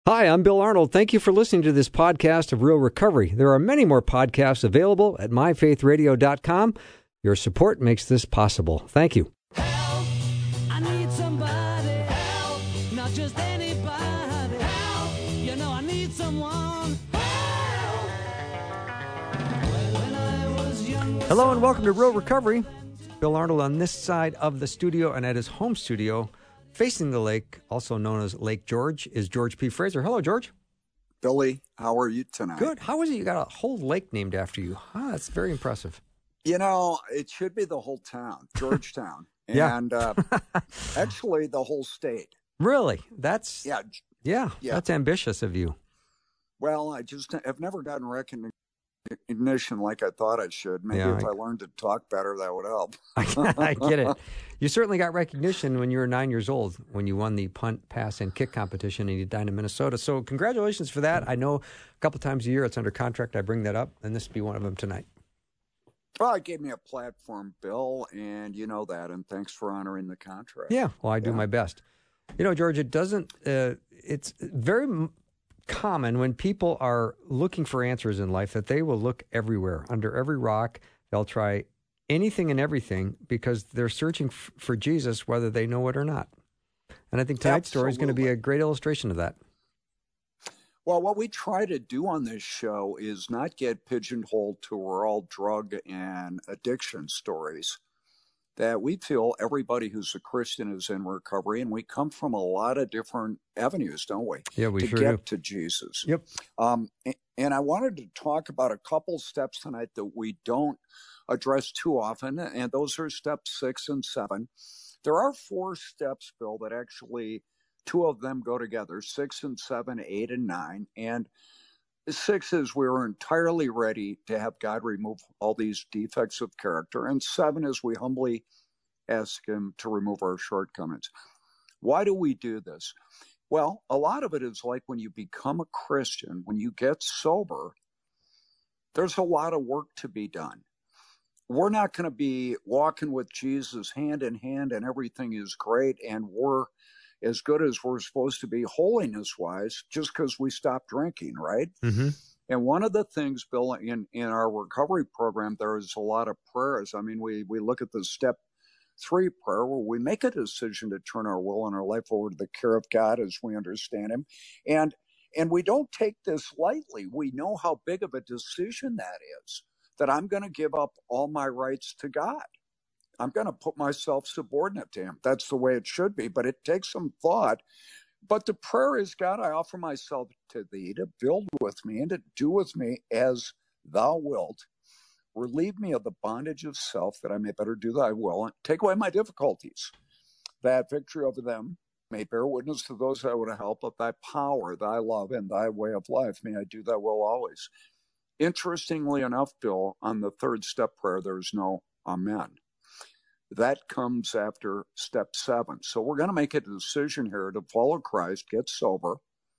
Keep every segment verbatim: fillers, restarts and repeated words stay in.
Hi, I'm Bill Arnold. Thank you for listening to this podcast of Real Recovery. There are many more podcasts available at my faith radio dot com. Your support makes this possible. Thank you. Help! I need somebody. Help! Not just anybody. Help! You know I need someone. Help! When I was young, Hello and welcome to Real Recovery. Bill Arnold on this side of the studio and at his home studio, facing the lake, also known as Lake George, is George P. Fraser. Hello, George. Billy, how are you tonight? Good. How is it you got a whole lake named after you? Huh, that's very impressive. You know, it should be the whole town, Georgetown. Yeah. And uh, actually the whole state. Really? That's Yeah. yeah, Yeah. That's ambitious of you. Well, I just have never gotten recognition like I thought I should. Maybe Yeah, if I- I learned to talk better, that would help. I get it. You certainly got recognition when you were nine years old when you won the punt, pass, and kick competition in Edina, Minnesota. So congratulations for that. I know a couple times a year it's under contract. I bring that up, and this will be one of them tonight. Well, it gave me a platform, Bill, and you know that, and thanks for honoring the contract. Yeah, well, I do Yeah. my best. You know, George, it doesn't, uh, it's very m- common when people are looking for answers in life that they will look everywhere, under every rock. They'll try anything and everything because they're searching f- for Jesus, whether they know it or not. And I think tonight's story is going to be a great illustration of that. Well, what we try to do on this show is not get pigeonholed to we're all drug and addiction stories. That we feel everybody who's a Christian is in recovery, and we come from a lot of different avenues, don't we? Yeah, we to sure get do. to Jesus. Yep. Um, a- and I wanted to talk about a couple steps tonight that we don't address too often, and those are steps six and seven. There are four steps, Bill, that actually two of them go together, six and seven, eight and nine. And six is we're entirely ready to have God remove all these defects of character. And seven is we humbly ask him to remove our shortcomings. Why do we do this? Well, a lot of it is like when you become a Christian, when you get sober, there's a lot of work to be done. We're not going to be walking with Jesus hand in hand and everything is great and we're as good as we're supposed to be holiness-wise just because we stopped drinking, right? Mm-hmm. And one of the things, Bill, in, in our recovery program, there is a lot of prayers. I mean, we, we look at the step three prayer where we make a decision to turn our will and our life over to the care of God as we understand him. And, and we don't take this lightly. We know how big of a decision that is, that I'm going to give up all my rights to God. I'm going to put myself subordinate to him. That's the way it should be, but it takes some thought. But the prayer is, God, I offer myself to thee to build with me and to do with me as thou wilt. Relieve me of the bondage of self that I may better do thy will and take away my difficulties. That victory over them may bear witness to those that would help of thy power, thy love, and thy way of life. May I do thy will always. Interestingly enough, Bill, on the third step prayer, there's no amen. That comes after step seven. So we're going to make a decision here to follow Christ, get sober,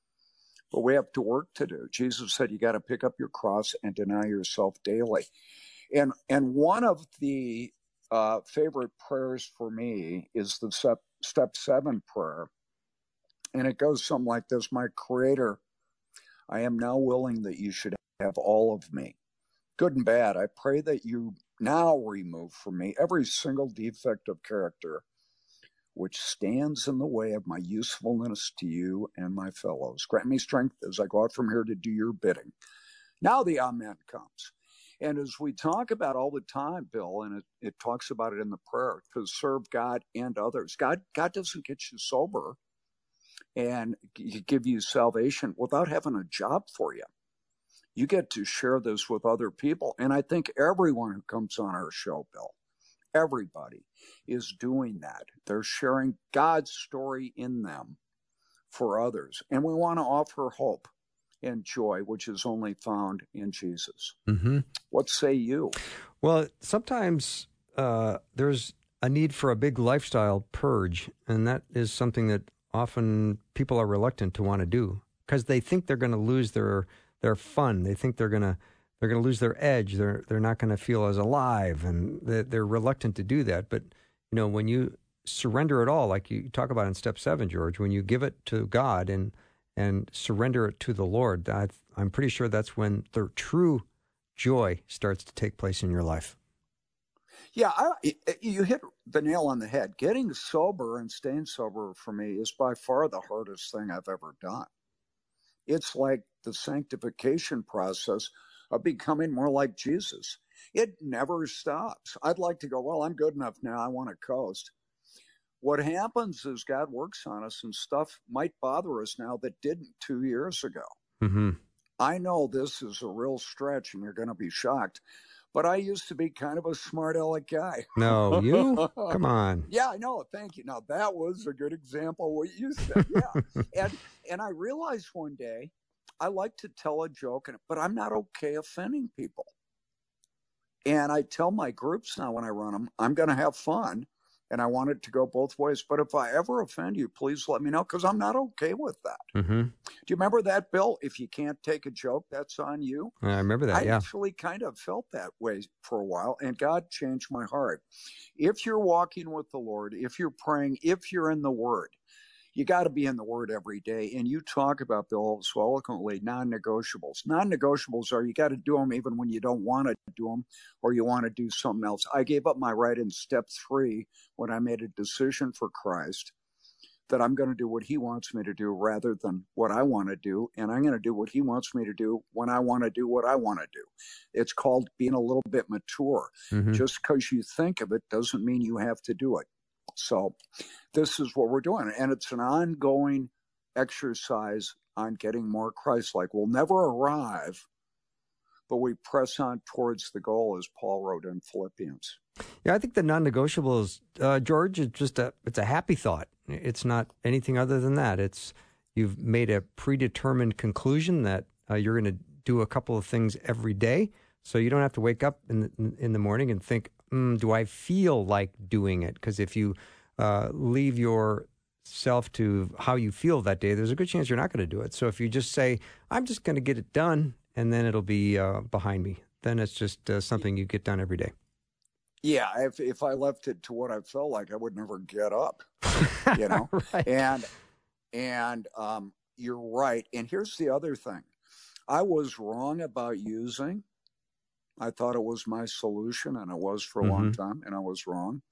but we have to work to do. Jesus said you got to pick up your cross and deny yourself daily. And and one of the uh, favorite prayers for me is the step, step seven prayer. And it goes something like this: my Creator, I am now willing that you should have all of me, good and bad. I pray that you now remove from me every single defect of character which stands in the way of my usefulness to you and my fellows. Grant me strength as I go out from here to do your bidding. Now the amen comes. And as we talk about all the time, Bill, and it, it talks about it in the prayer, to serve God and others. God, God doesn't get you sober and give you salvation without having a job for you. You get to share this with other people. And I think everyone who comes on our show, Bill, everybody is doing that. They're sharing God's story in them for others. And we want to offer hope and joy, which is only found in Jesus. Mm-hmm. What say you? Well, sometimes uh, there's a need for a big lifestyle purge, and that is something that often people are reluctant to want to do because they think they're going to lose their their fun. They think they're going to they're going to lose their edge. They're they're not going to feel as alive, and they're, they're reluctant to do that. But you know, when you surrender it all, like you talk about in step seven, George, when you give it to God and and surrender it to the Lord, I, I'm pretty sure that's when the true joy starts to take place in your life. Yeah, I, you hit the nail on the head. Getting sober and staying sober for me is by far the hardest thing I've ever done. It's like the sanctification process of becoming more like Jesus. It never stops. I'd like to go, well, I'm good enough now. I want to coast. What happens is God works on us, and stuff might bother us now that didn't two years ago. Mm-hmm. I know this is a real stretch, and you're going to be shocked, but I used to be kind of a smart aleck guy. No, you? Come on. Yeah, I know. Thank you. Now, that was a good example of what you said. Yeah. and and I realized one day I like to tell a joke, but I'm not okay offending people. And I tell my groups now when I run them, I'm going to have fun, and I want it to go both ways. But if I ever offend you, please let me know, because I'm not okay with that. Mm-hmm. Do you remember that, Bill? If you can't take a joke, that's on you. I remember that, I yeah. actually kind of felt that way for a while, and God changed my heart. If you're walking with the Lord, if you're praying, if you're in the Word, you got to be in the Word every day. And you talk about, Bill, so eloquently, non-negotiables. Non-negotiables are you got to do them even when you don't want to do them or you want to do something else. I gave up my right in step three when I made a decision for Christ that I'm going to do what he wants me to do rather than what I want to do. And I'm going to do what he wants me to do when I want to do what I want to do. It's called being a little bit mature. Mm-hmm. Just because you think of it doesn't mean you have to do it. So this is what we're doing. And it's an ongoing exercise on getting more Christ-like. We'll never arrive, but we press on towards the goal, as Paul wrote in Philippians. Yeah, I think the non-negotiables, uh, George, it's just a, it's a happy thought. It's not anything other than that. It's you've made a predetermined conclusion that uh, you're going to do a couple of things every day. So you don't have to wake up in the, in the morning and think, mm, do I feel like doing it? Because if you uh, leave yourself to how you feel that day, there's a good chance you're not going to do it. So if you just say, I'm just going to get it done, and then it'll be uh, behind me, then it's just uh, something you get done every day. Yeah, if if I left it to what I felt like, I would never get up, you know? Right. And, and um, you're right. And here's the other thing. I was wrong about using. I thought it was my solution, and it was for a mm-hmm. long time, and I was wrong.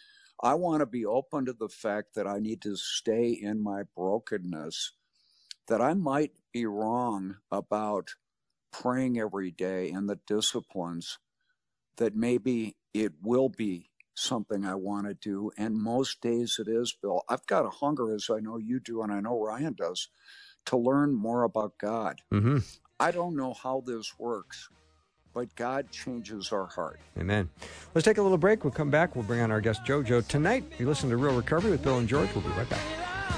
I want to be open to the fact that I need to stay in my brokenness, that I might be wrong about praying every day and the disciplines, that maybe it will be something I want to do. And most days it is, Bill. I've got a hunger, as I know you do, and I know Ryan does, to learn more about God. Mm-hmm. I don't know how this works, but God changes our heart. Amen. Let's take a little break. We'll come back. We'll bring on our guest, JoJo. Tonight, you listen to Real Recovery with Bill and George. We'll be right back.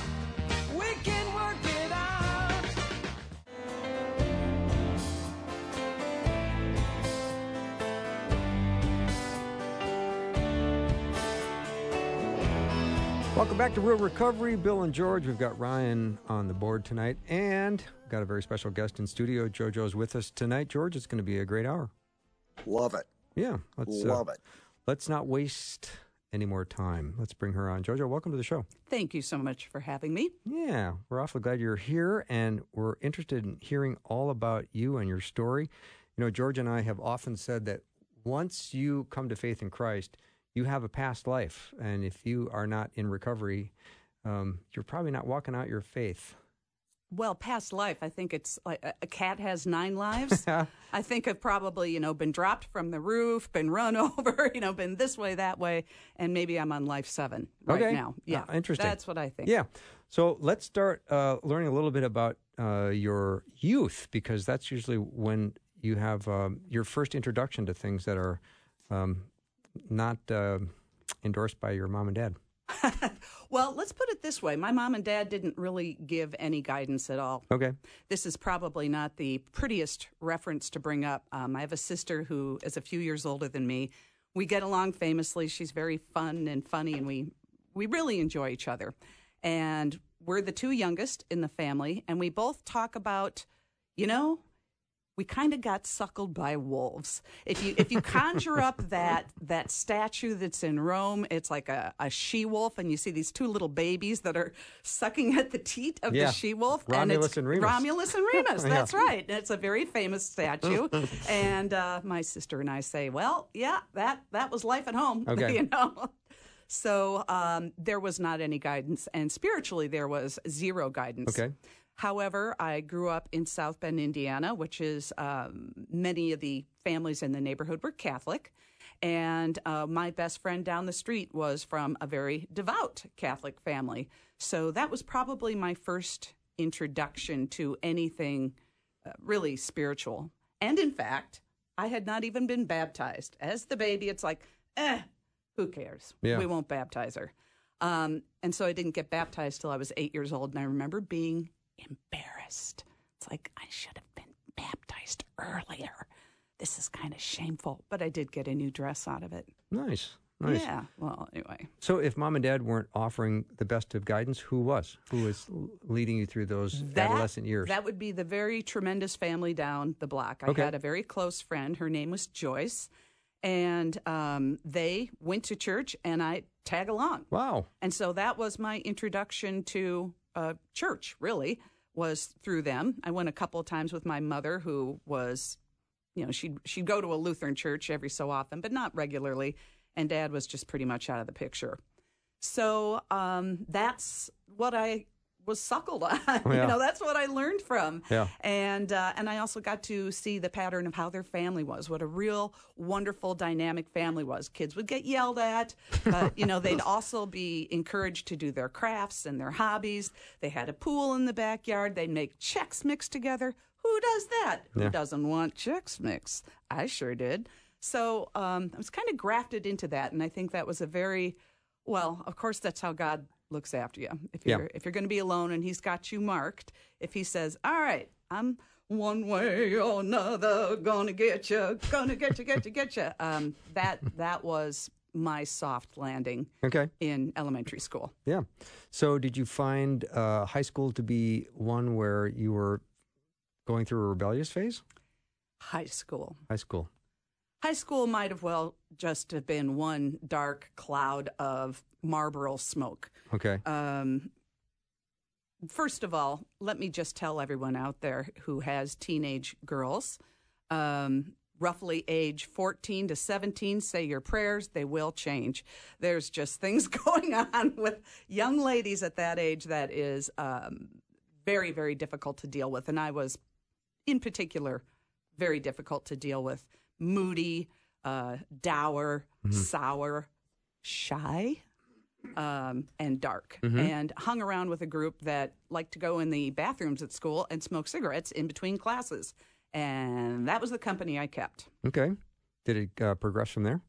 Welcome back to Real Recovery. Bill and George. We've got Ryan on the board tonight, and we've got a very special guest in studio. JoJo's with us tonight. George, it's going to be a great hour. Love it. Yeah. Let's, Love uh, it. Let's not waste any more time. Let's bring her on. JoJo, welcome to the show. Thank you so much for having me. Yeah, we're awfully glad you're here, and we're interested in hearing all about you and your story. You know, George and I have often said that once you come to faith in Christ, you have a past life, and if you are not in recovery, um, you're probably not walking out your faith. Well, past life, I think it's like a cat has nine lives. I think I've probably, you know, been dropped from the roof, been run over, you know, been this way, that way, and maybe I'm on life seven right okay. now. Yeah, uh, interesting. That's what I think. Yeah. So let's start uh, learning a little bit about uh, your youth, because that's usually when you have um, your first introduction to things that are um, not uh, endorsed by your mom and dad. Well, let's put it this way. My mom and dad didn't really give any guidance at all. Okay. This is probably not the prettiest reference to bring up. Um, I have a sister who is a few years older than me. We get along famously. She's very fun and funny, and we, we really enjoy each other. And we're the two youngest in the family, and we both talk about, you know, we kind of got suckled by wolves. If you if you conjure up that that statue that's in Rome, it's like a, a she-wolf, and you see these two little babies that are sucking at the teat of Yeah. the she-wolf. Romulus and, it's and Remus. Romulus and Remus, Yeah. that's right. It's a very famous statue. And uh, my sister and I say, well, yeah, that, that was life at home, Okay. you know. So um, there was not any guidance, and spiritually there was zero guidance. Okay. However, I grew up in South Bend, Indiana, which is um, many of the families in the neighborhood were Catholic. And uh, my best friend down the street was from a very devout Catholic family. So that was probably my first introduction to anything uh, really spiritual. And in fact, I had not even been baptized. As the baby, it's like, eh, who cares? Yeah. We won't baptize her. Um, and so I didn't get baptized till I was eight years old. And I remember being embarrassed. It's like, I should have been baptized earlier. This is kind of shameful, but I did get a new dress out of it. Nice. Nice. Yeah. Well, anyway. So if mom and dad weren't offering the best of guidance, who was? Who was l- leading you through those That, adolescent years? that would be the very tremendous family down the block. I Okay. had a very close friend. Her name was Joyce. And um, they went to church, and I tag along. Wow. And so that was my introduction to uh, church, really, was through them. I went a couple of times with my mother, who was, you know, she'd, she'd go to a Lutheran church every so often, but not regularly. And Dad was just pretty much out of the picture. So um, that's what I was suckled on. Yeah. You know, that's what I learned from. Yeah. And uh, and I also got to see the pattern of how their family was, what a real wonderful, dynamic family was. Kids would get yelled at, but, you know, they'd also be encouraged to do their crafts and their hobbies. They had a pool in the backyard. They'd make Chex Mix together. Who does that? Yeah. Who doesn't want Chex Mix? I sure did. So um, I was kind of grafted into that, and I think that was a very, well, of course, that's how God looks after you. If you're Yeah. if you're going to be alone and He's got you marked, if He says, "All right, I'm one way or another gonna get you, gonna get you, get you, get you," um, that that was my soft landing Okay. in elementary school. Yeah. So did you find uh, high school to be one where you were going through a rebellious phase? High school. High school. High school might have well just have been one dark cloud of Marlboro smoke. Okay. Um, first of all, let me just tell everyone out there who has teenage girls, um, roughly age fourteen to seventeen, say your prayers, they will change. There's just things going on with young ladies at that age that is um, very, very difficult to deal with. And I was, in particular, very difficult to deal with. Moody, uh, dour, sour, shy, um, and dark. And hung around with a group that liked to go in the bathrooms at school and smoke cigarettes in between classes. And that was the company I kept. Okay. Did it uh, progress from there?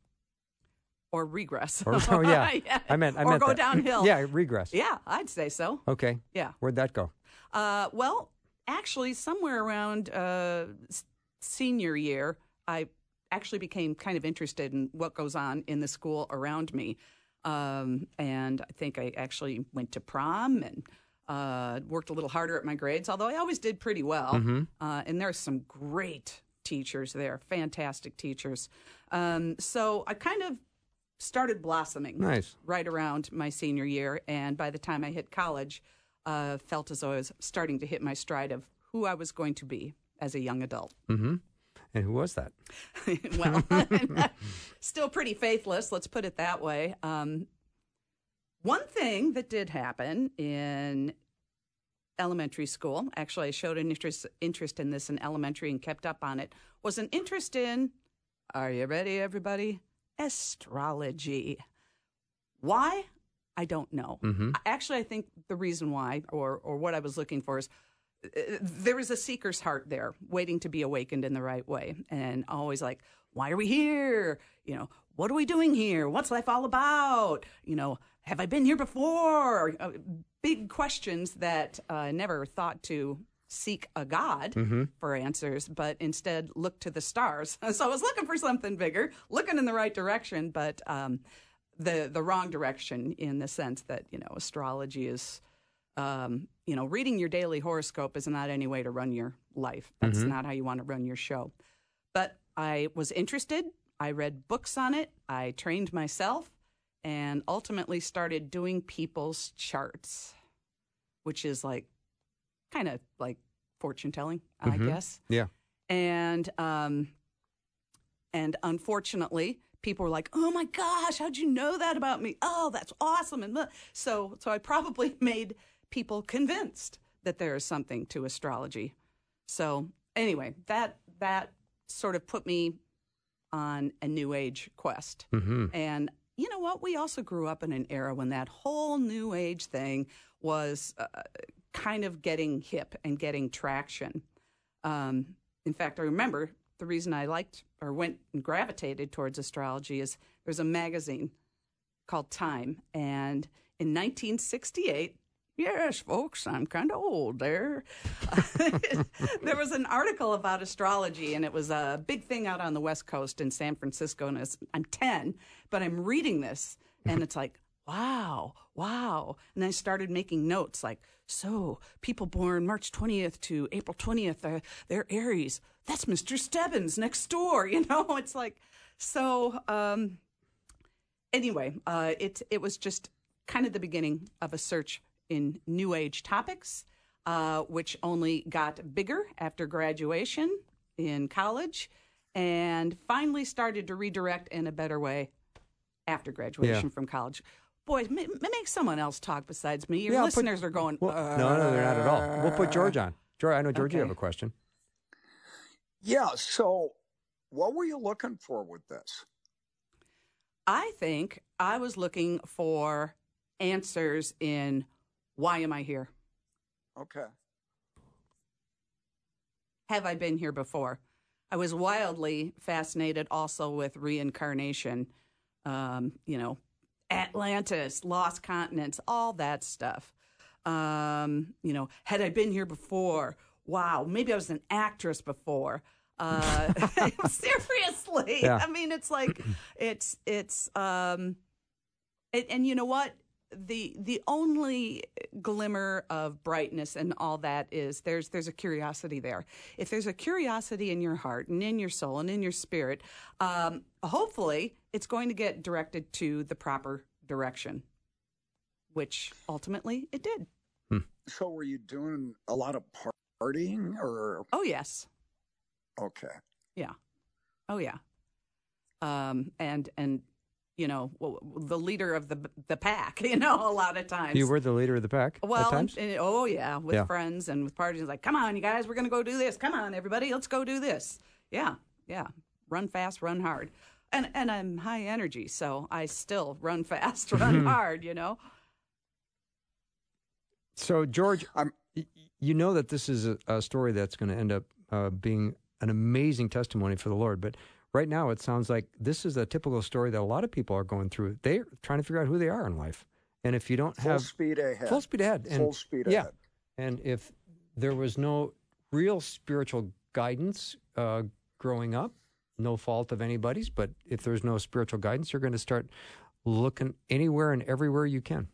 Or regress. Or, oh, yeah. I meant. I or meant go that. downhill. Yeah, regress. Yeah, I'd say so. Okay. Yeah. Where'd that go? Uh, well, actually, somewhere around uh, s- senior year, I actually became kind of interested in what goes on in the school around me. Um, and I think I actually went to prom and uh, worked a little harder at my grades, although I always did pretty well. Uh, and there's some great teachers there, fantastic teachers. Um, so I kind of started blossoming Nice. right around my senior year. And by the time I hit college, uh, felt as though I was starting to hit my stride of who I was going to be as a young adult. Mm-hmm. And who was that? Well, still pretty faithless, let's put it that way. Um, one thing that did happen in elementary school, actually I showed an interest, interest in this in elementary and kept up on it, was an interest in, are you ready, everybody? Astrology. Why? I don't know. Mm-hmm. Actually, I think the reason why, or or what I was looking for is, uh, there is a seeker's heart there waiting to be awakened in the right way. And always like, why are we here? You know, what are we doing here? What's life all about? You know, have I been here before? Uh, big questions that I uh, never thought to seek a God Mm-hmm. for answers, but instead look to the stars. So I was looking for something bigger, looking in the right direction, but um, the the wrong direction in the sense that, you know, astrology is um, you know, reading your daily horoscope is not any way to run your life. That's Mhm. not how you want to run your show. But I was interested. I read books on it. I trained myself and ultimately started doing people's charts, which is like kind of like fortune telling, I Mhm. guess. Yeah. And um, and unfortunately, people were like, "Oh my gosh, how'd you know that about me? Oh, that's awesome!" And so, so I probably made people convinced that there is something to astrology. So anyway, that that sort of put me on a new age quest. Mm-hmm. And you know what? We also grew up in an era when that whole new age thing was uh, kind of getting hip and getting traction. Um, in fact, I remember the reason I liked or went and gravitated towards astrology is there's a magazine called Time. And in nineteen sixty-eight, yes, folks, I'm kind of old there. There was an article about astrology, and it was a big thing out on the West Coast in San Francisco. And it's, I'm ten, but I'm reading this, and it's like, wow, wow. And I started making notes like, so people born March twentieth to April twentieth, uh, they're Aries. That's Mister Stebbins next door. You know, it's like, so um, anyway, uh, it, it was just kind of the beginning of a search in New Age topics, uh, which only got bigger after graduation in college and finally started to redirect in a better way after graduation Yeah. from college. Boy, ma- ma- make someone else talk besides me. Your Yeah, I'll put- listeners are going, Well, no, no, they're not at all. We'll put George on. George, I know, George, you Okay. have a question. Yeah. So, what were you looking for with this? I think I was looking for answers in why am I here? Okay. Have I been here before? I was wildly fascinated also with reincarnation, um, you know, Atlantis, lost continents, all that stuff. Um, you know, had I been here before? Wow, maybe I was an actress before. Uh, seriously, Yeah. I mean, it's like it's it's um, and, and you know what? The the only glimmer of brightness and all that is there's there's a curiosity there. If there's a curiosity in your heart and in your soul and in your spirit, um, hopefully it's going to get directed to the proper direction, which ultimately it did. So, were you doing a lot of partying or? Oh yes, Okay. yeah, oh yeah, um, and and you know w- w- the leader of the the pack. You know, a lot of times You were the leader of the pack at Well, times? and- and- oh yeah, with Yeah. friends and with parties, like, come on, you guys, we're gonna go do this. Come on, everybody, let's go do this. Yeah, yeah. Run fast, run hard, and and I'm high energy, so I still run fast, run hard. You know. So, George, I'm- y- you know that this is a, a story that's going to end up uh, being an amazing testimony for the Lord. But right now, it sounds like this is a typical story that a lot of people are going through. They're trying to figure out who they are in life. And if you don't Full have speed ahead. full speed ahead, and, Full speed yeah, ahead. and if there was no real spiritual guidance uh, growing up, no fault of anybody's, but if there's no spiritual guidance, you're going to start looking anywhere and everywhere you can.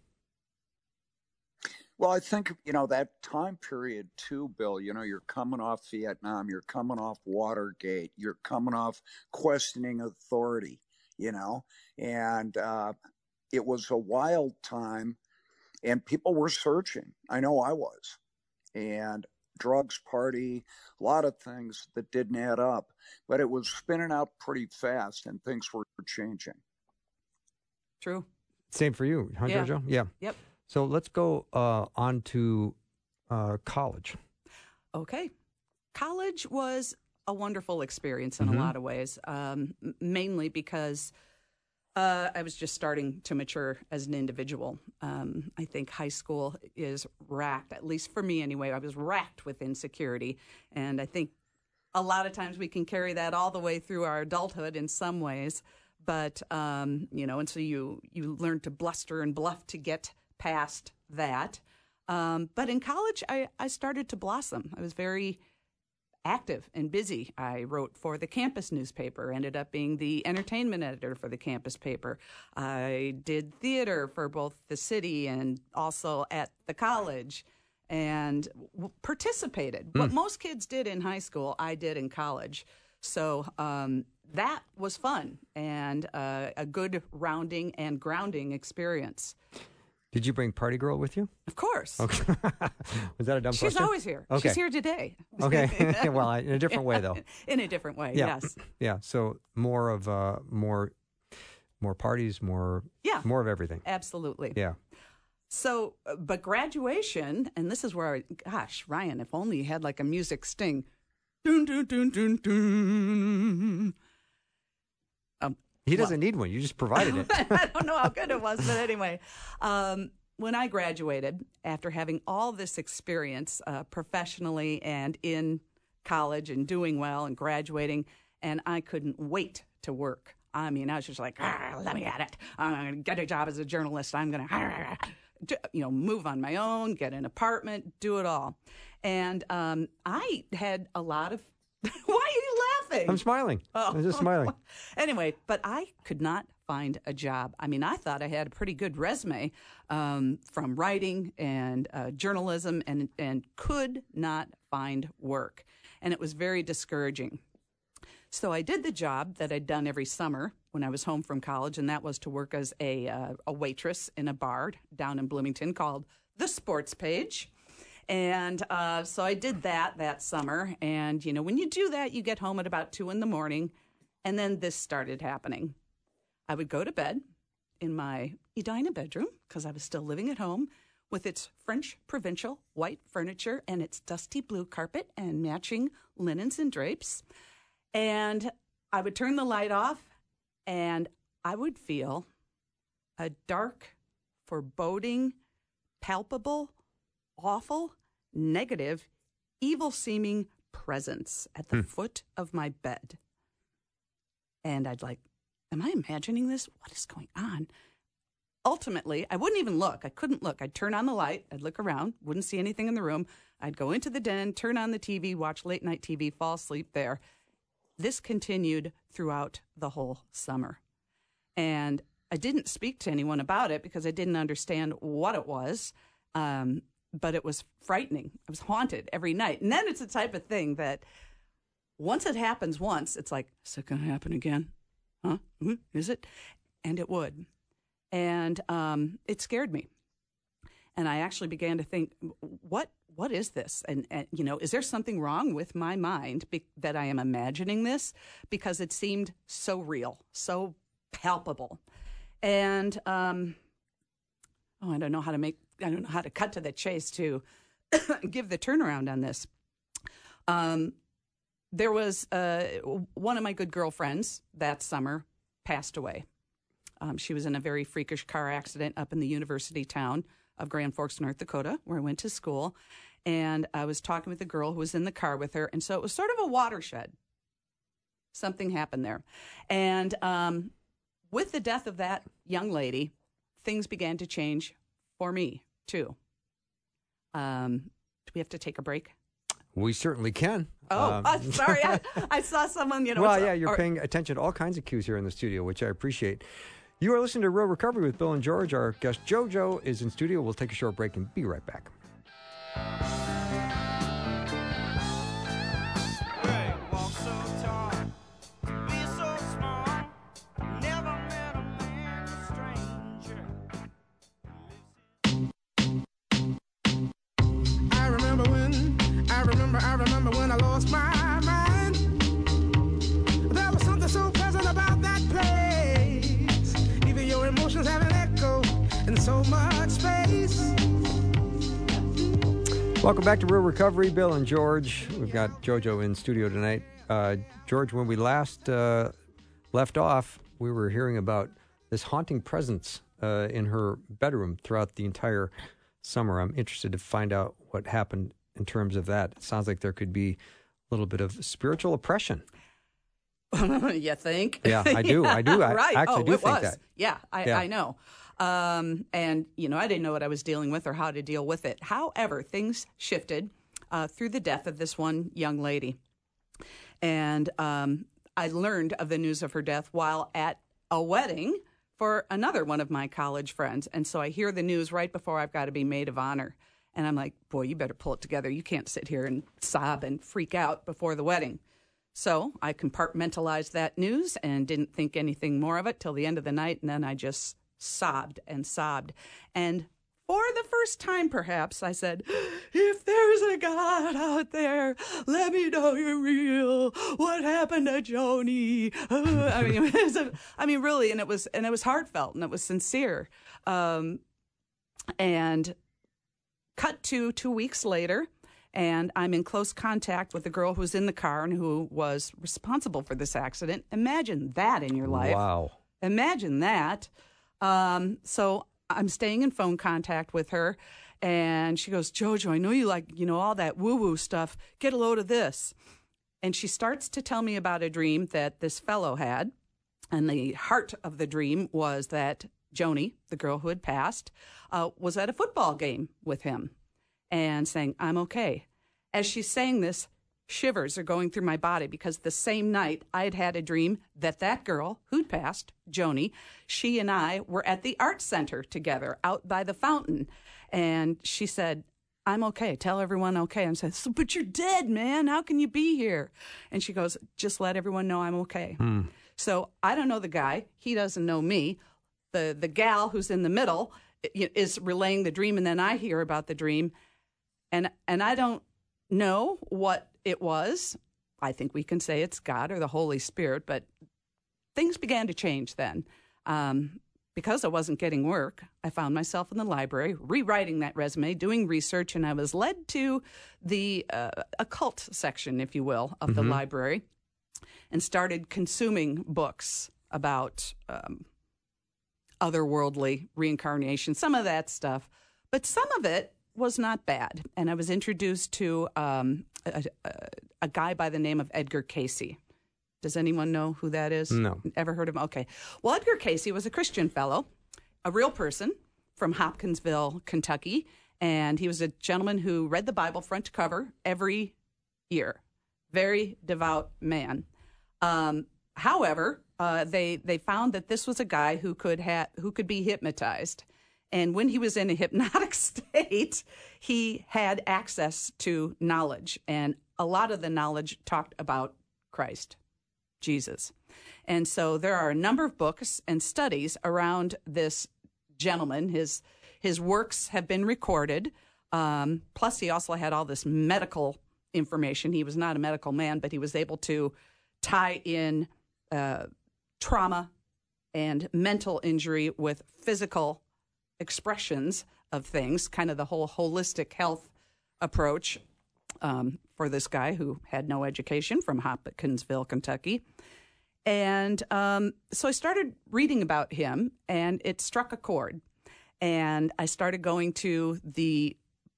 Well, I think, you know, that time period too, Bill, you know, you're coming off Vietnam, you're coming off Watergate, you're coming off questioning authority, you know, and uh, it was a wild time and people were searching. I know I was. And drugs, party, a lot of things that didn't add up, but it was spinning out pretty fast and things were changing. True. Same for you, huh, Yeah. Jojo? Yeah. Yep. So let's go uh, on to uh, college. Okay. College was a wonderful experience in Mhm. a lot of ways, um, m- mainly because uh, I was just starting to mature as an individual. Um, I think high school is racked, at least for me anyway, I was racked with insecurity. And I think a lot of times we can carry that all the way through our adulthood in some ways. But, um, you know, and so you, you learn to bluster and bluff to get past that. Um, but in college, I, I started to blossom. I was very active and busy. I wrote for the campus newspaper, ended up being the entertainment editor for the campus paper. I did theater for both the city and also at the college. and w- participated. Mm. What most kids did in high school, I did in college. So um, that was fun and uh, a good rounding and grounding experience. Did you bring Party Girl with you? Of course. Okay. Was that a dumb She's question? always here. Okay. She's here today. Okay. Well, in a different way, though. In a different way, yeah. yes. Yeah. So more of uh, more, more parties, more, yeah. more of everything. Absolutely. Yeah. So, but graduation, and this is where, I, gosh, Ryan, if only you had like a music sting. Dun, dun, dun, dun, dun. Um, he doesn't well, need one. You just provided it. I don't know how good it was, but anyway. Um, when I graduated, after having all this experience uh, professionally and in college and doing well and graduating, and I couldn't wait to work. I mean, I was just like, ah, let me at it. I'm going to get a job as a journalist. I'm going to, you know, move on my own, get an apartment, do it all. And um, I had a lot of, why are you laughing? I'm smiling. Oh. I'm just smiling. Anyway, but I could not find a job. I mean, I thought I had a pretty good resume um, from writing and uh, journalism and, and could not find work. And it was very discouraging. So I did the job that I'd done every summer when I was home from college, and that was to work as a uh, a waitress in a bar down in Bloomington called The Sports Page. And uh, so I did that that summer. And, you know, when you do that, you get home at about two in the morning, and then this started happening. I would go to bed in my Edina bedroom, because I was still living at home, with its French provincial white furniture and its dusty blue carpet and matching linens and drapes. And I would turn the light off, and I would feel a dark, foreboding, palpable, awful, negative, evil-seeming presence at the hmm. foot of my bed. And I'd like, am I imagining this? What is going on? Ultimately, I wouldn't even look. I couldn't look. I'd turn on the light. I'd look around. Wouldn't see anything in the room. I'd go into the den, turn on the T V, watch late-night T V, fall asleep there. This continued throughout the whole summer. And I didn't speak to anyone about it because I didn't understand what it was. Um, but it was frightening. I was haunted every night. And then it's the type of thing that once it happens once, it's like, is it going to happen again? Huh? Is it? And it would. And um, it scared me. And I actually began to think, what what is this? And, and you know, is there something wrong with my mind be- that I am imagining this? Because it seemed so real, so palpable. And um, oh, I don't know how to make, I don't know how to cut to the chase to give the turnaround on this. Um, there was uh, one of my good girlfriends that summer passed away. Um, she was in a very freakish car accident up in the university town of Grand Forks, North Dakota, where I went to school. And I was talking with a girl who was in the car with her. And so it was sort of a watershed. Something happened there. And um, with the death of that young lady, things began to change for me, too. Um, do we have to take a break? We certainly can. Oh, um, I'm sorry. I, I saw someone, you know. Well, yeah, you're or, paying attention to all kinds of cues here in the studio, which I appreciate. You are listening to Real Recovery with Bill and George. Our guest JoJo is in studio. We'll take a short break and be right back. I remember when, I remember, I remember when I lost my mind. There was something so pleasant about that place. Even your emotions have an echo in so much space. Welcome back to Real Recovery, Bill and George. We've got JoJo in studio tonight. Uh, George, when we last uh, left off, we were hearing about this haunting presence uh, in her bedroom throughout the entire summer. I'm interested to find out what happened in terms of that. It sounds like there could be a little bit of spiritual oppression. You think? Yeah, I do. I do. I right. actually oh, do it think was. that. Yeah, I, yeah. I know. Um, and, you know, I didn't know what I was dealing with or how to deal with it. However, things shifted uh, through the death of this one young lady. And um, I learned of the news of her death while at a wedding for another one of my college friends. And so I hear the news right before I've got to be maid of honor. And I'm like, boy, you better pull it together. You can't sit here and sob and freak out before the wedding. So I compartmentalized that news and didn't think anything more of it till the end of the night. And then I just sobbed and sobbed. And for the first time, perhaps, I said, if there's a God out there, let me know you're real. What happened to Joni? Uh, I mean, it was a, I mean, really, and it was, and it was heartfelt and it was sincere. Um, and cut to two weeks later, and I'm in close contact with the girl who was in the car and who was responsible for this accident. Imagine that in your life. Wow. Imagine that. Um, so I'm staying in phone contact with her, and she goes, Jojo, I know you like, you know, all that woo-woo stuff. Get a load of this. And she starts to tell me about a dream that this fellow had, and the heart of the dream was that Joni, the girl who had passed, uh, was at a football game with him and saying, I'm okay. As she's saying this, shivers are going through my body because the same night I had had a dream that that girl who'd passed, Joni, she and I were at the art center together out by the fountain. And she said, I'm okay. Tell everyone okay. I said, so, but you're dead, man. How can you be here? And she goes, just let everyone know I'm okay. Hmm. So I don't know the guy. He doesn't know me. The the gal who's in the middle is relaying the dream, and then I hear about the dream, and and I don't know what it was. I think we can say it's God or the Holy Spirit, but things began to change then. Um, because I wasn't getting work, I found myself in the library, rewriting that resume, doing research, and I was led to the uh, occult section, if you will, of mm-hmm. the library, and started consuming books about um, otherworldly reincarnation, some of that stuff. But some of it was not bad. And I was introduced to um, a, a, a guy by the name of Edgar Cayce. Does anyone know who that is? No. Ever heard of him? Okay. Well, Edgar Cayce was a Christian fellow, a real person from Hopkinsville, Kentucky. And he was a gentleman who read the Bible front to cover every year. Very devout man. Um, however, uh, they they found that this was a guy who could ha- who could be hypnotized. And when he was in a hypnotic state, he had access to knowledge. And a lot of the knowledge talked about Christ, Jesus. And so there are a number of books and studies around this gentleman. His his works have been recorded. Um, plus, he also had all this medical information. He was not a medical man, but he was able to tie in uh, trauma and mental injury with physical expressions of things, kind of the whole holistic health approach um, for this guy who had no education from Hopkinsville, Kentucky. And um, so I started reading about him, and it struck a chord. And I started going to the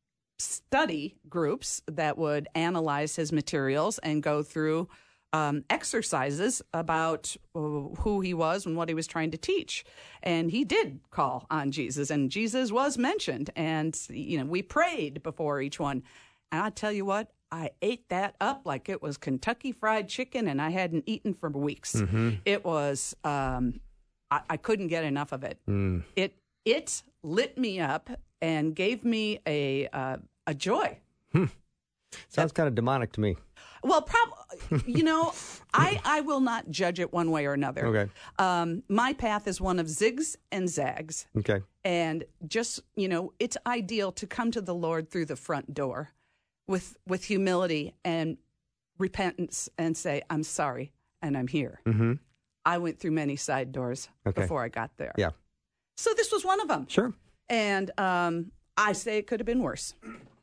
study groups that would analyze his materials and go through um, exercises about uh, who he was and what he was trying to teach. And he did call on Jesus, and Jesus was mentioned. And, you know, we prayed before each one. And I tell you what, I ate that up like it was Kentucky Fried Chicken, and I hadn't eaten for weeks. Mm-hmm. It was, um, I, I couldn't get enough of it. Mm. It it lit me up and gave me a uh, a joy. Hmm. Sounds kind of demonic to me. Well, prob- you know, I, I will not judge it one way or another. Okay. Um, my path is one of zigs and zags. Okay. And just, you know, it's ideal to come to the Lord through the front door with with humility and repentance and say, I'm sorry, and I'm here. Mm-hmm. I went through many side doors okay. before I got there. Yeah. So this was one of them. Sure. And um, I say it could have been worse.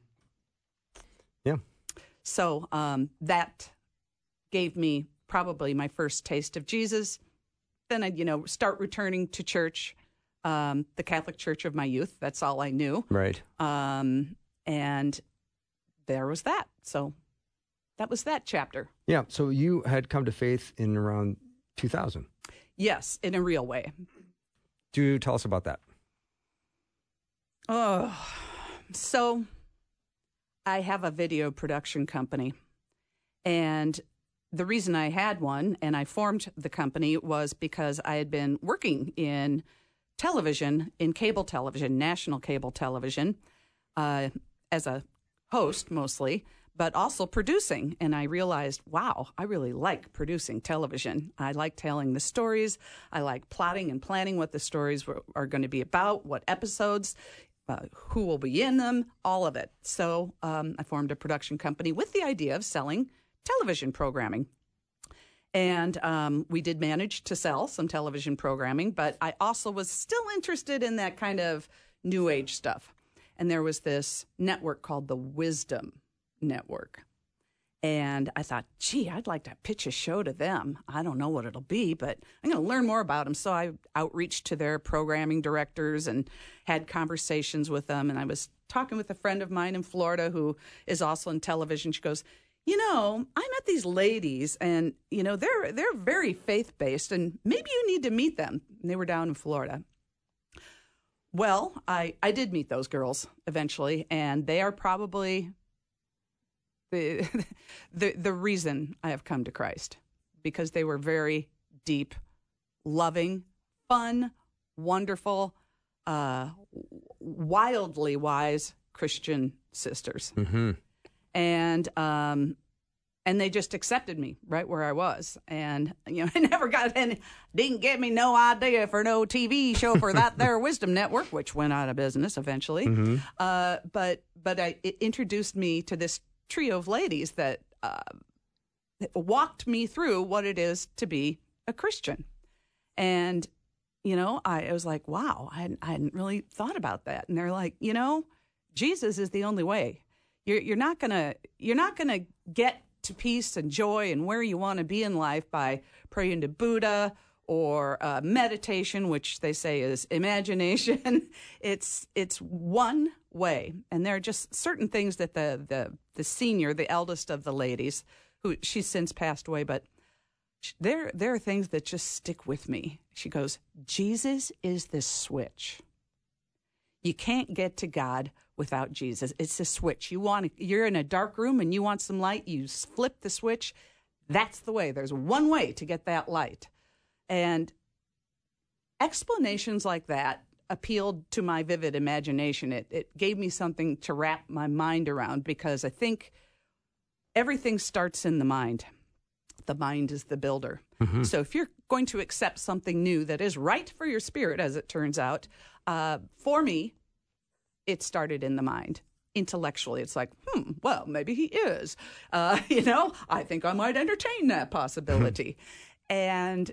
Yeah. So um, that gave me probably my first taste of Jesus. Then I'd, you know, start returning to church, um, the Catholic Church of my youth. That's all I knew. Right. Um, and there was that. So that was that chapter. Yeah. So you had come to faith in around two thousand. Yes, in a real way. Do tell us about that. Oh, so I have a video production company, and the reason I had one and I formed the company was because I had been working in television, in cable television, national cable television, uh, as a host mostly, but also producing. And I realized, wow, I really like producing television. I like telling the stories. I like plotting and planning what the stories were, are going to be about, what episodes, uh, who will be in them, all of it. So um, I formed a production company with the idea of selling television programming. And um, we did manage to sell some television programming, but I also was still interested in that kind of new age stuff. And there was this network called the Wisdom Network. And I thought, gee, I'd like to pitch a show to them. I don't know what it'll be, but I'm going to learn more about them. So I outreached to their programming directors and had conversations with them. And I was talking with a friend of mine in Florida who is also in television. She goes, you know, I met these ladies and, you know, they're they're very faith-based and maybe you need to meet them. And they were down in Florida. Well, I, I did meet those girls eventually, and they are probably the, the the reason I have come to Christ, because they were very deep, loving, fun, wonderful, uh, wildly wise Christian sisters. Mm-hmm. And um, and they just accepted me right where I was. And, you know, I never got any, didn't give me no idea for no T V show for that there Wisdom Network, which went out of business eventually. Mm-hmm. Uh, but but I, it introduced me to this trio of ladies that uh, walked me through what it is to be a Christian. And, you know, I, I was like, wow, I hadn't, I hadn't really thought about that. And they're like, you know, Jesus is the only way. You're, you're not gonna you're not gonna get to peace and joy and where you want to be in life by praying to Buddha or uh, meditation, which they say is imagination. it's it's one way, and there are just certain things that the the the senior, the eldest of the ladies, who she's since passed away, but there there are things that just stick with me. She goes, Jesus is the switch. You can't get to God without Jesus. It's a switch. You want to, you're in a dark room and you want some light, you flip the switch. That's the way. There's one way to get that light. And explanations like that appealed to my vivid imagination. It it gave me something to wrap my mind around, because I think everything starts in the mind. The mind is the builder. Mm-hmm. So if you're going to accept something new that is right for your spirit, as it turns out, uh, for me, it started in the mind. Intellectually, it's like, hmm, well, maybe he is. Uh, you know, I think I might entertain that possibility. and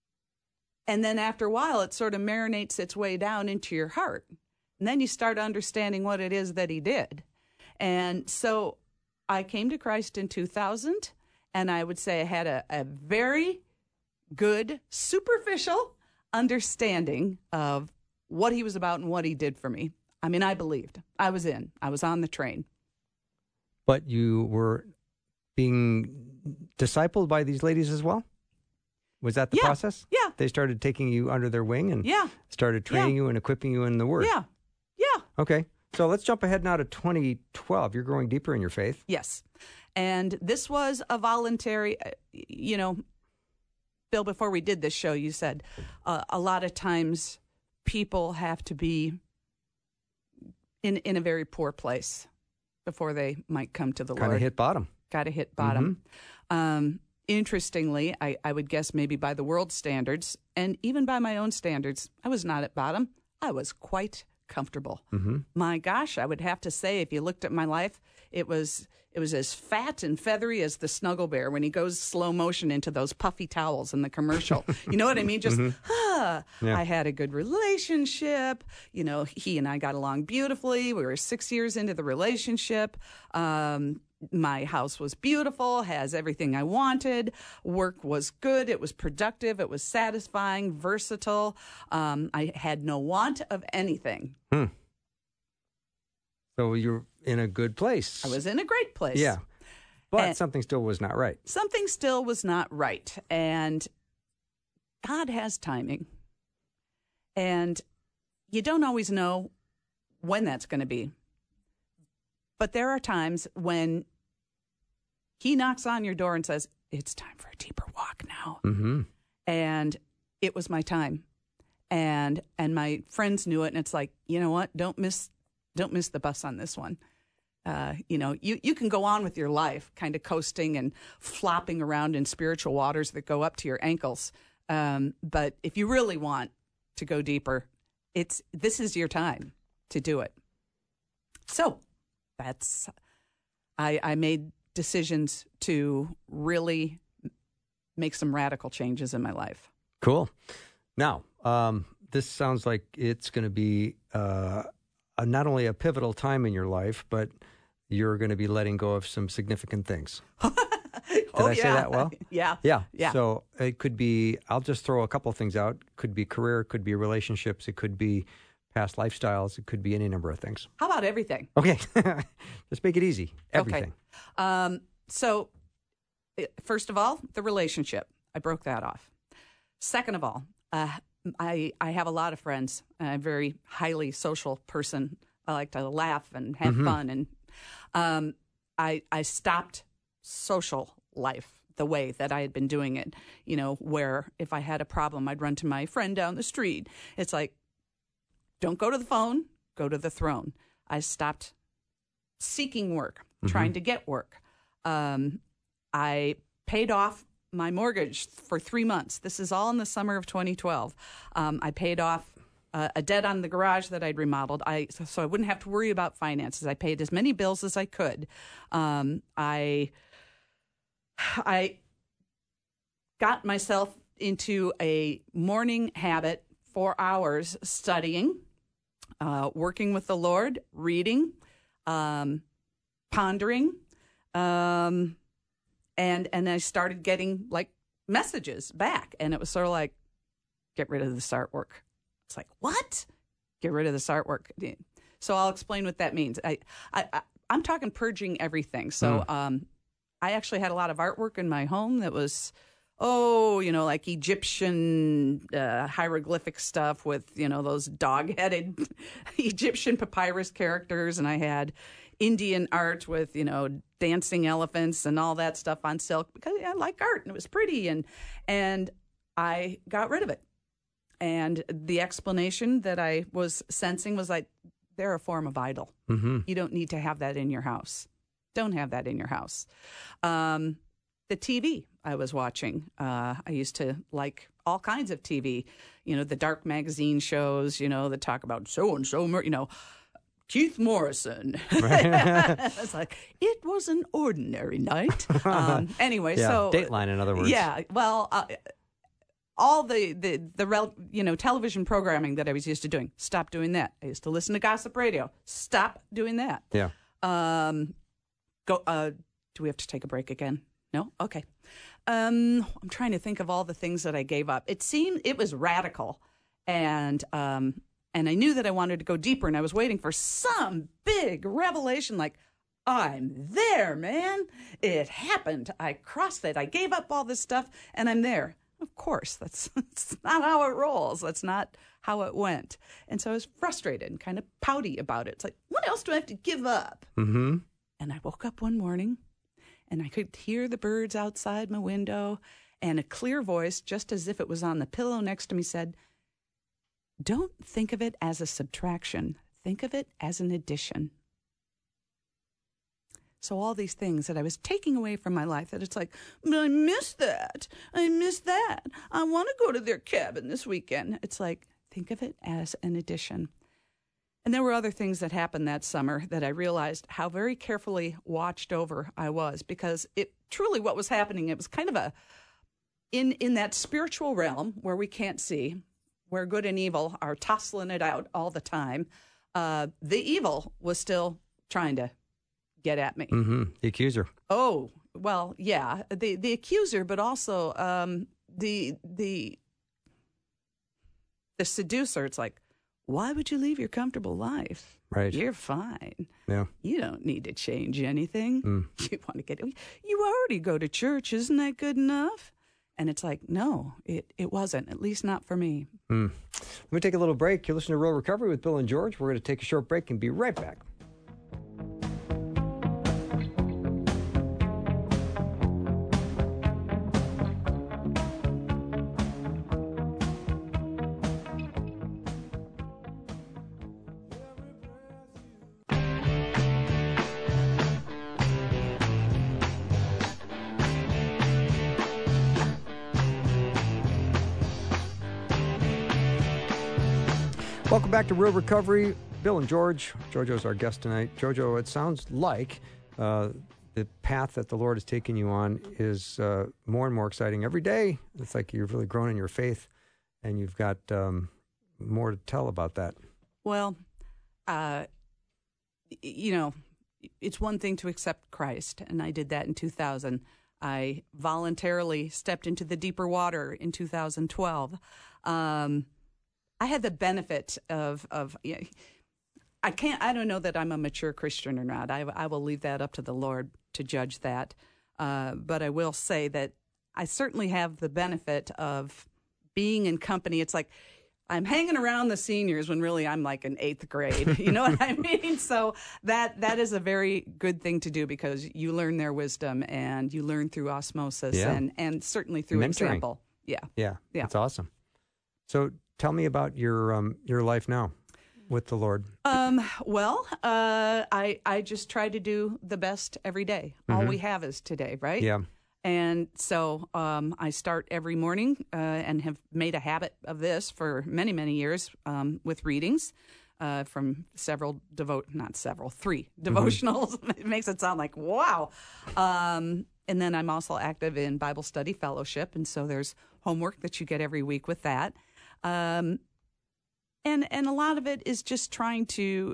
and then after a while, it sort of marinates its way down into your heart. And then you start understanding what it is that he did. And so I came to Christ in two thousand, and I would say I had a, a very good, superficial understanding of what he was about and what he did for me. I mean, I believed. I was in. I was on the train. But you were being discipled by these ladies as well? Was that the yeah. process? Yeah. They started taking you under their wing and yeah. started training yeah. you and equipping you in the Word? Yeah. Yeah. Okay. So let's jump ahead now to twenty twelve. You're growing deeper in your faith. Yes. And this was a voluntary, you know, Bill, before we did this show, you said uh, a lot of times people have to be in in a very poor place before they might come to the Kind Lord. of hit bottom. Got to hit bottom. Mm-hmm. Um, interestingly, I, I would guess maybe by the world standards and even by my own standards, I was not at bottom. I was quite comfortable. Mm-hmm. My gosh, I would have to say, if you looked at my life, it was it was as fat and feathery as the Snuggle Bear when he goes slow motion into those puffy towels in the commercial. You know what I mean? Just, mm-hmm. ah, yeah. I had a good relationship. You know, he and I got along beautifully. We were six years into the relationship. Um, my house was beautiful, has everything I wanted. Work was good. It was productive. It was satisfying, versatile. Um, I had no want of anything. Hmm. So you're in a good place. I was in a great place. Yeah. But and something still was not right. Something still was not right. And God has timing. And you don't always know when that's going to be. But there are times when he knocks on your door and says, it's time for a deeper walk now. Mm-hmm. And it was my time. And and my friends knew it. And it's like, you know what? Don't miss don't miss the bus on this one. Uh, you know, you, you can go on with your life kind of coasting and flopping around in spiritual waters that go up to your ankles. Um, but if you really want to go deeper, it's this is your time to do it. So that's I, I made decisions to really make some radical changes in my life. Cool. Now, um, this sounds like it's going to be uh, a, not only a pivotal time in your life, but you're going to be letting go of some significant things. Did oh, I yeah. say that well? yeah. Yeah. Yeah. So it could be, I'll just throw a couple of things out. It could be career, it could be relationships, it could be past lifestyles, it could be any number of things. How about everything? Okay. Let's make it easy. Everything. Okay. Um, so, first of all, the relationship. I broke that off. Second of all, uh, I I have a lot of friends. I'm a very highly social person. I like to laugh and have Mm-hmm. fun. And um, I I stopped social life the way that I had been doing it, you know, where if I had a problem, I'd run to my friend down the street. It's like, don't go to the phone, go to the throne. I stopped seeking work, Mm-hmm. trying to get work. Um, I paid off my mortgage for three months. This is all in the summer of twenty twelve. Um, I paid off uh, a debt on the garage that I'd remodeled. I so, so I wouldn't have to worry about finances. I paid as many bills as I could. Um, I I got myself into a morning habit, four hours studying, uh, working with the Lord, reading, um, pondering, um, and and I started getting like messages back, and it was sort of like, get rid of this artwork. It's like, what? Get rid of this artwork. So I'll explain what that means. I, I, I I'm talking purging everything. So Mm. um, I actually had a lot of artwork in my home that was, oh, you know, like Egyptian uh, hieroglyphic stuff with, you know, those dog-headed Egyptian papyrus characters. And I had Indian art with, you know, dancing elephants and all that stuff on silk because I like art and it was pretty. And, and I got rid of it. And the explanation that I was sensing was like, they're a form of idol. Mm-hmm. You don't need to have that in your house. Don't have that in your house. Um, the T V I was watching, uh, I used to like all kinds of T V, you know, the dark magazine shows, you know, that talk about so-and-so, you know, Keith Morrison. It's like, it was an ordinary night. Um, anyway, Yeah, so. Dateline, in other words. Yeah, well, uh, all the, the, the rel, you know, television programming that I was used to doing, stop doing that. I used to listen to gossip radio. Stop doing that. Yeah. Um, go. Uh, do we have to take a break again? No? Okay. Um, I'm trying to think of all the things that I gave up. It seemed it was radical, and um, and I knew that I wanted to go deeper, and I was waiting for some big revelation, like, I'm there, man. It happened. I crossed it. I gave up all this stuff, and I'm there. Of course, that's, that's not how it rolls. That's not how it went. And so I was frustrated and kind of pouty about it. It's like, what else do I have to give up? Mm-hmm. And I woke up one morning, and I could hear the birds outside my window, and a clear voice, just as if it was on the pillow next to me, said, don't think of it as a subtraction. Think of it as an addition. So all these things that I was taking away from my life, that it's like, but I miss that. I miss that. I want to go to their cabin this weekend. It's like, think of it as an addition. And there were other things that happened that summer that I realized how very carefully watched over I was, because it truly what was happening, it was kind of a, in, in that spiritual realm where we can't see, where good and evil are tussling it out all the time, uh, the evil was still trying to get at me. Mm-hmm. The accuser. Oh, well, yeah, the the accuser, but also um, the the the seducer. It's like, why would you leave your comfortable life? Right. You're fine. Yeah. You don't need to change anything. Mm. You want to get. You already go to church. Isn't that good enough? And it's like, no, it, it wasn't, at least not for me. Mm. Let me take a little break. You're listening to Real Recovery with Bill and George. We're going to take a short break and be right back. Welcome back to Real Recovery. Bill and George. Jojo's our guest tonight. Jojo, it sounds like uh, the path that the Lord has taken you on is uh, more and more exciting every day. It's like you've really grown in your faith, and you've got um, more to tell about that. Well, uh, you know, it's one thing to accept Christ, and I did that in two thousand. I voluntarily stepped into the deeper water in two thousand twelve. Um, I had the benefit of, of you know, I can't, I don't know that I'm a mature Christian or not. I, I will leave that up to the Lord to judge that. Uh, but I will say that I certainly have the benefit of being in company. It's like I'm hanging around the seniors when really I'm like in eighth grade. You know what I mean? So that that is a very good thing to do because you learn their wisdom and you learn through osmosis Yeah. and, and certainly through Mentoring. example. Yeah. Yeah, Yeah. that's awesome. So tell me about your um, your life now with the Lord. Um, well, uh, I I just try to do the best every day. All we have is today, right? Yeah. And so um, I start every morning uh, and have made a habit of this for many, many years um, with readings uh, from several, devote not several, three devotionals. It makes it sound like, wow. Um, and then I'm also active in Bible Study Fellowship. And so there's homework that you get every week with that. Um, and, and a lot of it is just trying to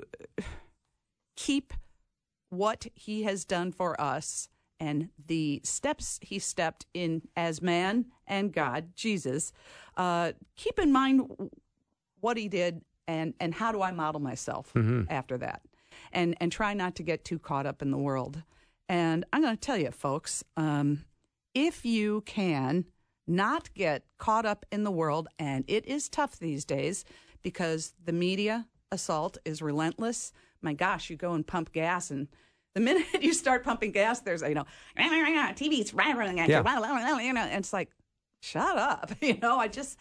keep what he has done for us and the steps he stepped in as man and God, Jesus, uh, keep in mind what he did and, and how do I model myself after that. And, and try not to get too caught up in the world. And I'm going to tell you, folks, um, if you can not get caught up in the world, and it is tough these days because the media assault is relentless. My gosh, you go and pump gas and the minute you start pumping gas, there's, you know, T V's running at you. You know, and it's like, shut up. You know, I just,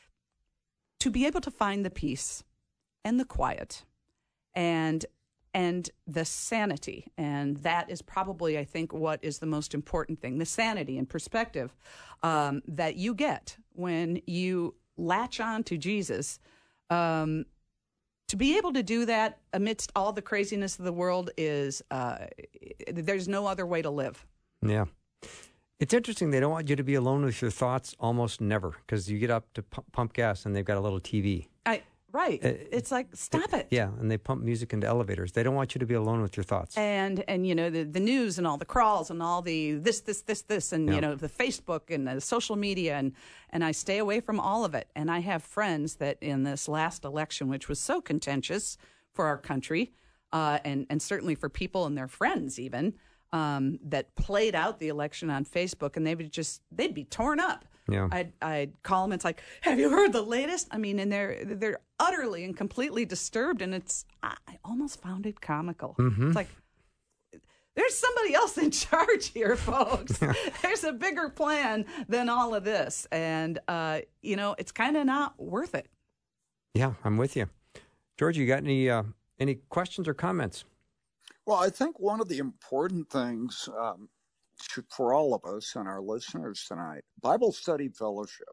to be able to find the peace and the quiet and, and the sanity, and that is probably, I think, what is the most important thing, the sanity and perspective um, that you get when you latch on to Jesus. Um, To be able to do that amidst all the craziness of the world is, uh, there's no other way to live. Yeah. It's interesting. They don't want you to be alone with your thoughts almost never because you get up to pu- pump gas and they've got a little T V. I Right. Uh, it's like, stop it. Yeah, and they pump music into elevators. They don't want you to be alone with your thoughts. And, and you know, the, the news and all the crawls and all the this, this, this, this, and, Yeah. you know, the Facebook and the social media, and, and I stay away from all of it. And I have friends that in this last election, which was so contentious for our country, uh, and, and certainly for people and their friends even, um, that played out the election on Facebook, and they would just, they'd be torn up. Yeah. I'd, I'd call them. It's like, have you heard the latest? I mean, and they're they're utterly and completely disturbed, and it's I almost found it comical. Mm-hmm. It's like there's somebody else in charge here, folks. There's a bigger plan than all of this, and uh, you know, it's kind of not worth it. Yeah, I'm with you, George. You got any uh, any questions or comments? Well, I think one of the important things um, for all of us and our listeners tonight, Bible Study Fellowship.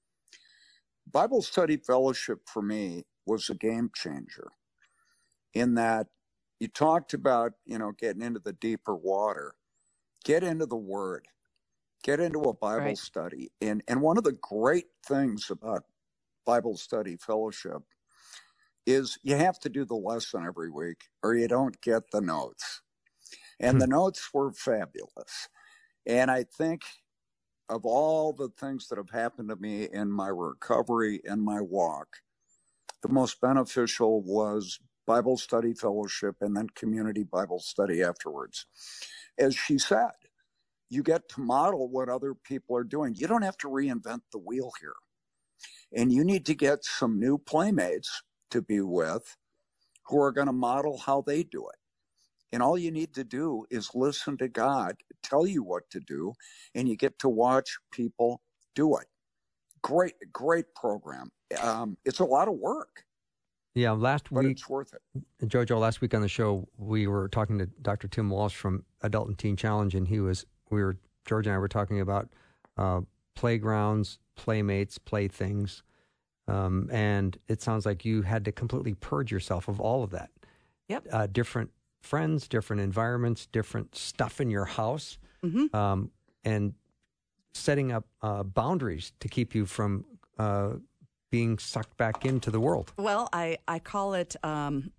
Bible Study Fellowship for me was a game changer in that you talked about, you know, getting into the deeper water, get into the Word, get into a Bible Right. study. And, and one of the great things about Bible Study Fellowship is you have to do the lesson every week or you don't get the notes. And the notes were fabulous. And I think of all the things that have happened to me in my recovery and my walk, the most beneficial was Bible Study Fellowship and then community Bible study afterwards. As she said, you get to model what other people are doing. You don't have to reinvent the wheel here. And you need to get some new playmates to be with who are going to model how they do it. And all you need to do is listen to God tell you what to do, and you get to watch people do it. Great, great program. Um, it's a lot of work, Yeah, last but week, it's worth it. Jojo, last week on the show, we were talking to Doctor Tim Walsh from Adult and Teen Challenge, and he was, we were, George and I were talking about uh, playgrounds, playmates, playthings, Um, and it sounds like you had to completely purge yourself of all of that. Yep. Uh, different friends, different environments, different stuff in your house, Mm-hmm. um, and setting up uh, boundaries to keep you from uh, being sucked back into the world. Well, I, I call it um,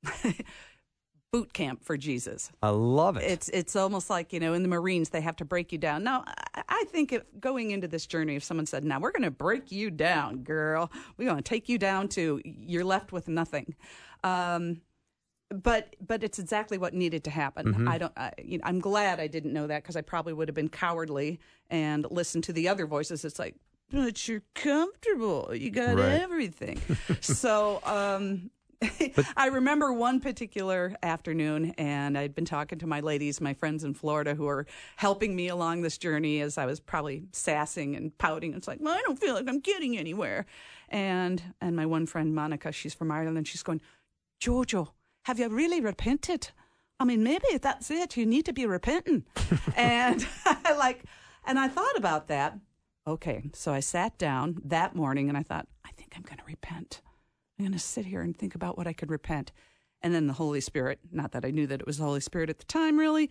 boot camp for Jesus. I love it. It's it's almost like, you know, in the Marines, they have to break you down. Now, I, I think if going into this journey, if someone said, now we're going to break you down, girl, we're going to take you down to you're left with nothing. Um, but but it's exactly what needed to happen. Mm-hmm. I don't. I, you know, I'm glad I didn't know that, because I probably would have been cowardly and listened to the other voices. It's like, but you're comfortable. You got Right. everything. so um, I remember one particular afternoon, and I'd been talking to my ladies, my friends in Florida, who were helping me along this journey as I was probably sassing and pouting. It's like, well, I don't feel like I'm getting anywhere. And and my one friend, Monica, she's from Ireland, and she's going, Jojo, have you really repented? I mean, maybe that's it. You need to be repenting. and I like, and I thought about that. Okay, so I sat down that morning and I thought, I think I'm going to repent. I'm going to sit here and think about what I could repent. And then the Holy Spirit, not that I knew that it was the Holy Spirit at the time, really,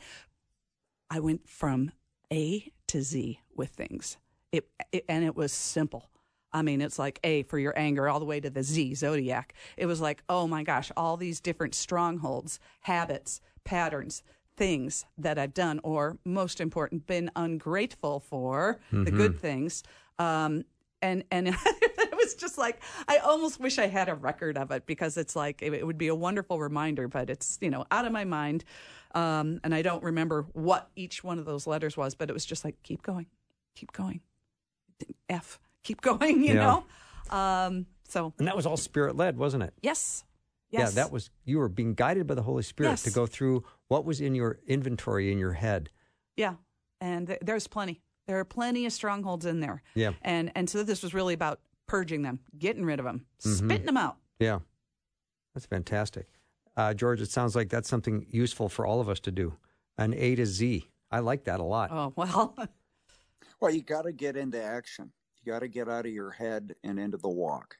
I went from A to Z with things. It, it and it was simple. I mean, it's like A for your anger all the way to the Z, zodiac. It was like, oh my gosh, all these different strongholds, habits, patterns, things that I've done, or most important, been ungrateful for, mm-hmm. the good things. Um, and and it was just like, I almost wish I had a record of it, because it's like, it, it would be a wonderful reminder, but it's, you know, out of my mind. Um, and I don't remember what each one of those letters was, but it was just like, keep going, keep going. F. Keep going, you Yeah. know? Um, so. And that was all Spirit-led, wasn't it? Yes. Yeah, Yes. that was, you were being guided by the Holy Spirit Yes. to go through what was in your inventory in your head. Yeah. And th- there's plenty. There are plenty of strongholds in there. Yeah. And and so this was really about purging them, getting rid of them, Mm-hmm. spitting them out. Yeah. That's fantastic. Uh, George, it sounds like that's something useful for all of us to do. An A to Z. I like that a lot. Oh, well. Well, you got to get into action. You got to get out of your head and into the walk.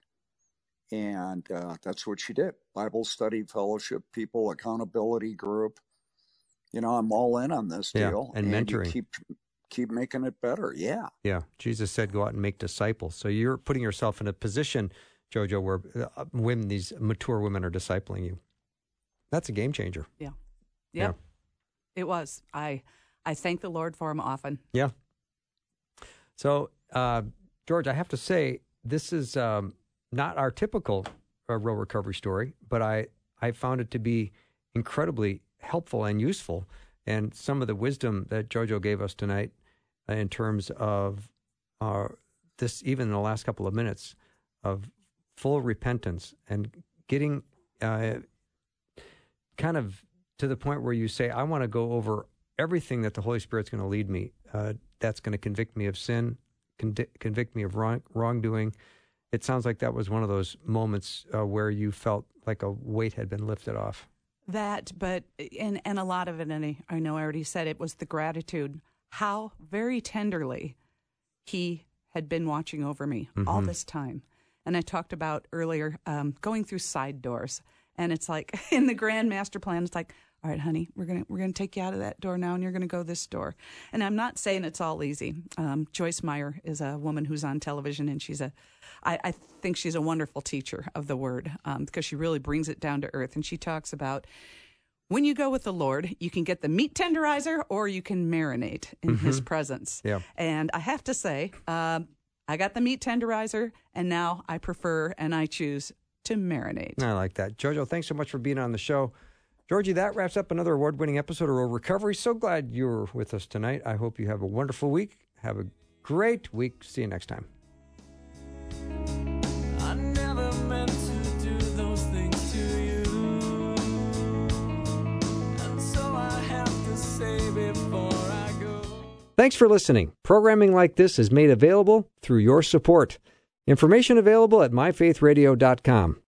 And uh, that's what she did. Bible study, fellowship, people, accountability group. You know, I'm all in on this Yeah, deal. and mentoring. You keep, keep making it better. Yeah. Yeah. Jesus said, go out and make disciples. So you're putting yourself in a position, Jojo, where uh, women, these mature women are discipling you. That's a game changer. Yeah. Yeah. Yep. It was. I I thank the Lord for him often. Yeah. So, uh, George, I have to say, this is um, not our typical uh, real recovery story, but I, I found it to be incredibly helpful and useful. And some of the wisdom that Jojo gave us tonight uh, in terms of uh, this, even in the last couple of minutes, of full repentance and getting uh, kind of to the point where you say, I want to go over everything that the Holy Spirit's going to lead me. Uh, that's going to convict me of sin, con- convict me of wrong, wrongdoing. It sounds like that was one of those moments uh, where you felt like a weight had been lifted off. That, but, and, and a lot of it, and I, I know I already said it, was the gratitude, how very tenderly he had been watching over me mm-hmm. all this time. And I talked about earlier um, going through side doors. And it's like, in the grand master plan, it's like, all right, honey, we're gonna we're gonna take you out of that door now, and you're gonna go this door. And I'm not saying it's all easy. Um, Joyce Meyer is a woman who's on television, and she's a, I, I think she's a wonderful teacher of the Word um, because she really brings it down to earth. And she talks about when you go with the Lord, you can get the meat tenderizer, or you can marinate in mm-hmm. His presence. Yeah. And I have to say, um, I got the meat tenderizer, and now I prefer and I choose to marinate. I like that. Jojo, thanks so much for being on the show. Georgie, that wraps up another award-winning episode of Real Recovery. So glad you were with us tonight. I hope you have a wonderful week. Have a great week. See you next time. I never meant to do those things to you, and so I have to say before I go. Thanks for listening. Programming like this is made available through your support. Information available at my faith radio dot com.